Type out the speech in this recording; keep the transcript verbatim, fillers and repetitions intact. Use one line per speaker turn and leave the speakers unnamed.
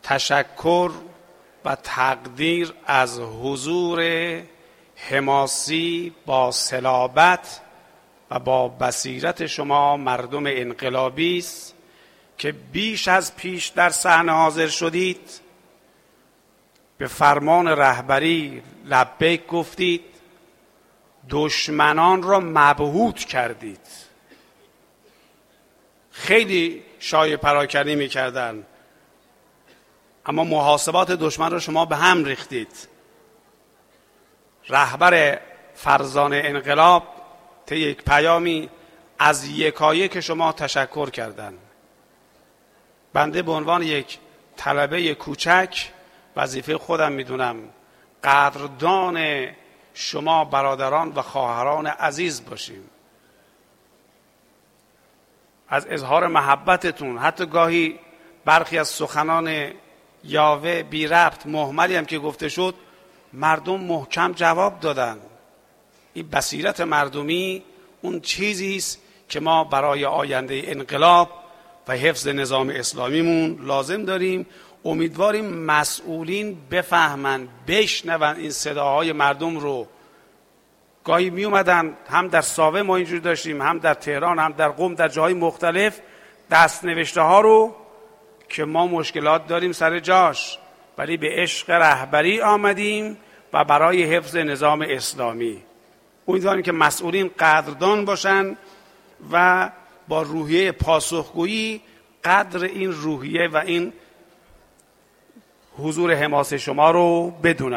تشکر و تقدیر از حضور حماسی با صلابت و با بصیرت شما مردم انقلابی است که بیش از پیش در صحنه حاضر شدید، به فرمان رهبری لبیک گفتید، دشمنان را مبهوت کردید. خیلی شایعه پراکنی میکردن، اما محاسبات دشمن را شما به هم ریختید. رهبر فرزانه انقلاب طی یک پیامی از یکایک شما تشکر کردن. بنده به عنوان یک طلبه کوچک وظیفه خودم میدونم قدردان شما برادران و خواهران عزیز باشیم. از اظهار محبتتون، حتی گاهی برخی از سخنان یاوه بی ربط مهملی هم که گفته شد، مردم محکم جواب دادن. این بصیرت مردمی اون چیزی است که ما برای آینده انقلاب و حفظ نظام اسلامیمون لازم داریم. امیدواریم مسئولین بفهمن، بشنون این صداهای مردم رو. گاهی می اومدن، هم در ساوه ما اینجور داشتیم، هم در تهران، هم در قم، در جاهای مختلف، دست نوشته ها رو که ما مشکلات داریم سر جاش، ولی به عشق رهبری آمدیم و برای حفظ نظام اسلامی. امیدواریم که مسئولین قدردان باشن و با روحیه پاسخگویی قدر این روحیه و این حضور حماس شما رو بدونن.